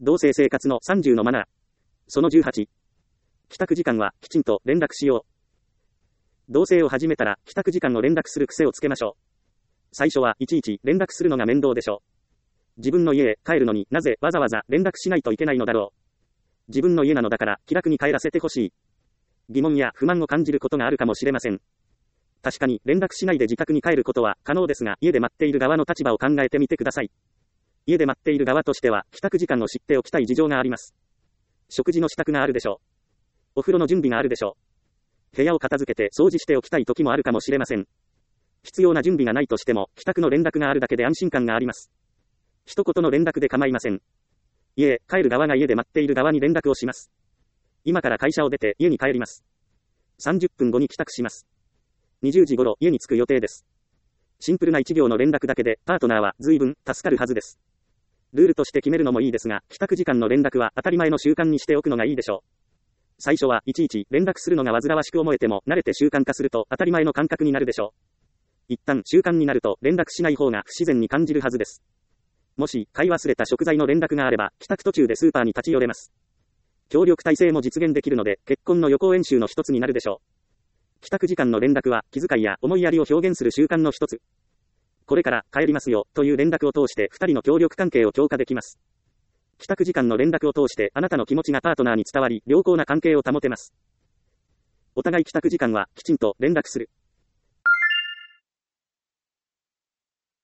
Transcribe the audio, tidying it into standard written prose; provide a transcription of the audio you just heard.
同棲生活の30のマナー。その18。帰宅時間はきちんと連絡しよう。同棲を始めたら帰宅時間を連絡する癖をつけましょう。最初はいちいち連絡するのが面倒でしょう。自分の家へ帰るのになぜわざわざ連絡しないといけないのだろう。自分の家なのだから気楽に帰らせてほしい。疑問や不満を感じることがあるかもしれません。確かに連絡しないで自宅に帰ることは可能ですが、家で待っている側の立場を考えてみてください。家で待っている側としては帰宅時間を知っておきたい事情があります。食事の支度があるでしょう。お風呂の準備があるでしょう。部屋を片付けて掃除しておきたい時もあるかもしれません。必要な準備がないとしても帰宅の連絡があるだけで安心感があります。一言の連絡で構いません。家へ帰る側が家で待っている側に連絡をします。今から会社を出て家に帰ります。30分後に帰宅します。20時頃家に着く予定です。シンプルな1行の連絡だけでパートナーは随分助かるはずです。ルールとして決めるのもいいですが、帰宅時間の連絡は当たり前の習慣にしておくのがいいでしょう。最初はいちいち連絡するのが煩わしく思えても慣れて習慣化すると当たり前の感覚になるでしょう。一旦習慣になると連絡しない方が不自然に感じるはずです。もし買い忘れた食材の連絡があれば帰宅途中でスーパーに立ち寄れます。協力体制も実現できるので結婚の予行演習の一つになるでしょう。帰宅時間の連絡は気遣いや思いやりを表現する習慣の一つ。これから帰りますよという連絡を通して2人の協力関係を強化できます。帰宅時間の連絡を通してあなたの気持ちがパートナーに伝わり良好な関係を保てます。お互い帰宅時間はきちんと連絡する。